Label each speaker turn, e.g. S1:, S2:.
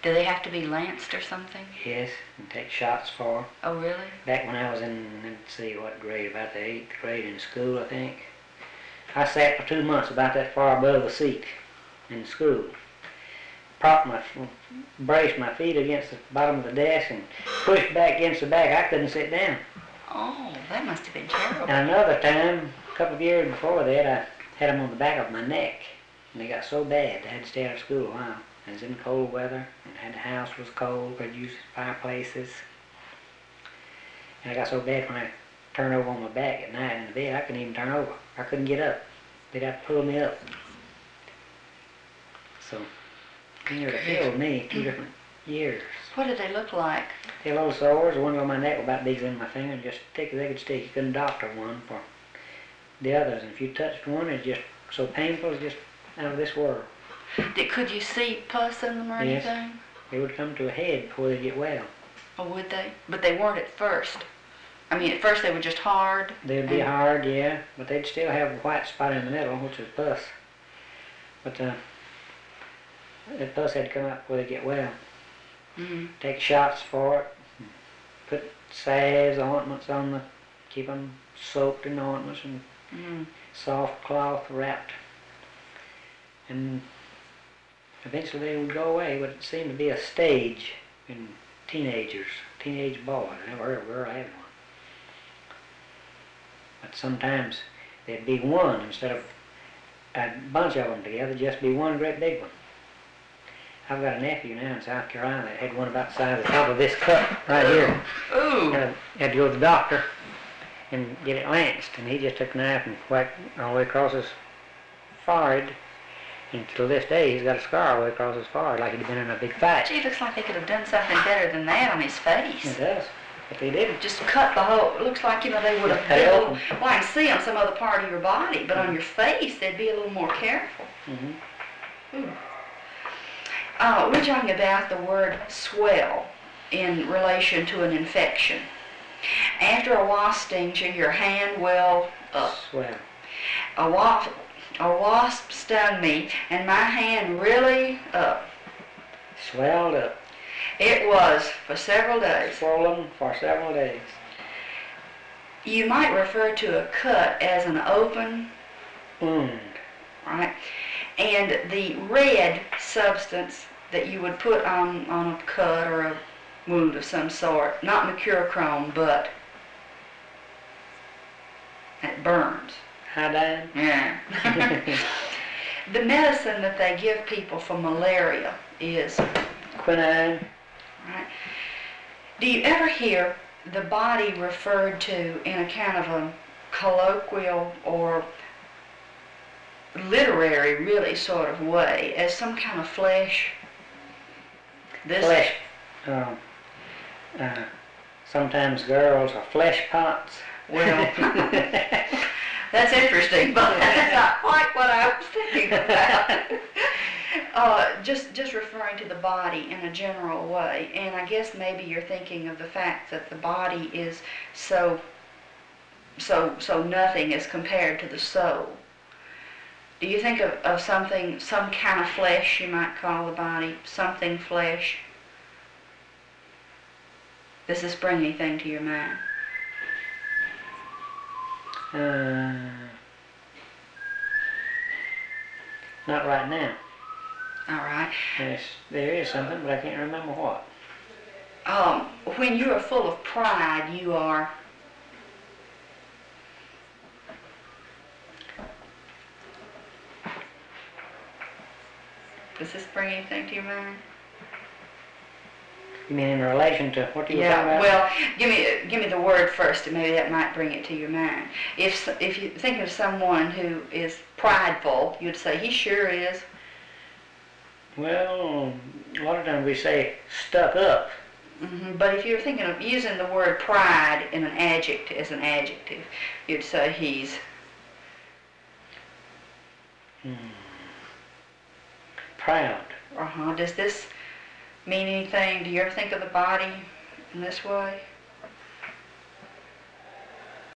S1: Do they have to be lanced or something?
S2: Yes, and take shots for.
S1: Oh, really?
S2: Back when I was in, let's see what grade, about the 8th grade in school, I think. I sat for 2 months about that far above the seat in school. Braced my feet against the bottom of the desk and pushed back against the back. I couldn't sit down.
S1: Oh, that must have been terrible.
S2: And another time, a couple of years before that, I had them on the back of my neck. And they got so bad, I had to stay out of school a while. I was in cold weather, and the house was cold, could use fireplaces. And I got so bad when I turned over on my back at night in the bed, I couldn't even turn over. I couldn't get up. They'd have to pull me up. So, they nearly killed me 2 different years.
S1: What did they look like?
S2: They had little sores. The one on my neck was about big as in my finger, and just thick as they could stick. You couldn't doctor one for the others. And if you touched one, it's just so painful, it's just out of this world.
S1: Could you see pus in them or
S2: Yes.
S1: anything?
S2: They would come to a head before they get well.
S1: Oh, would they? But they weren't at first. I mean, at first they were just hard.
S2: They'd be hard, yeah, but they'd still have a white spot in the middle, which is pus. But the pus had to come out before they get well.
S1: Mm-hmm.
S2: Take shots for it. Put salves, ointments on the, keep them soaked in ointments and soft cloth wrapped. And eventually they would go away, but it seemed to be a stage in teenage boys. I never heard of a girl having one. But sometimes there'd be one instead of a bunch of them together, just be one great big one. I've got a nephew now in South Carolina that had one about the size of the top of this cup right here.
S1: Ooh!
S2: Had to go to the doctor and get it lanced, and he just took a knife and whacked all the way across his forehead. And to this day, he's got a scar all the way across his forehead, like he'd been in a big fight.
S1: Gee, looks like they could have done something better than that on his face.
S2: It does, but they didn't.
S1: Just cut the whole, it looks like, they would have been a little, well, I can see on some other part of your body, but on your face, they'd be a little more careful.
S2: Mm-hmm.
S1: We're talking about the word swell in relation to an infection. After a wasp stings you, your hand will
S2: Swell.
S1: A wasp stung me, and my hand really
S2: Swelled up.
S1: It was for several days.
S2: Swollen for several days.
S1: You might refer to a cut as an open
S2: wound.
S1: Right? And the red substance that you would put on a cut or a wound of some sort, not mercurochrome, but it burns.
S2: Iodine?
S1: Yeah. The medicine that they give people for malaria is
S2: quinine.
S1: Right. Do you ever hear the body referred to in a kind of a colloquial or literary, really, sort of way as some kind of flesh?
S2: Flesh. Sometimes girls are flesh pots.
S1: Well, that's interesting, but that's not quite what I was thinking about. Just referring to the body in a general way, and I guess maybe you're thinking of the fact that the body is so nothing as compared to the soul. Do you think of something, some kind of flesh you might call the body, something flesh? Does this bring anything to your mind?
S2: Not right now.
S1: All right.
S2: Yes, there is something, but I can't remember what.
S1: When you are full of pride, you are... Does this bring anything to your mind?
S2: You mean in relation to what you were talking about?
S1: Well, give me the word first, and maybe that might bring it to your mind. If you think of someone who is prideful, you'd say, he sure is.
S2: Well, a lot of times we say stuck up.
S1: Mm-hmm. But if you're thinking of using the word pride in an adjective, as an adjective, you'd say he's...
S2: Proud.
S1: Does this mean anything? Do you ever think of the body in this way?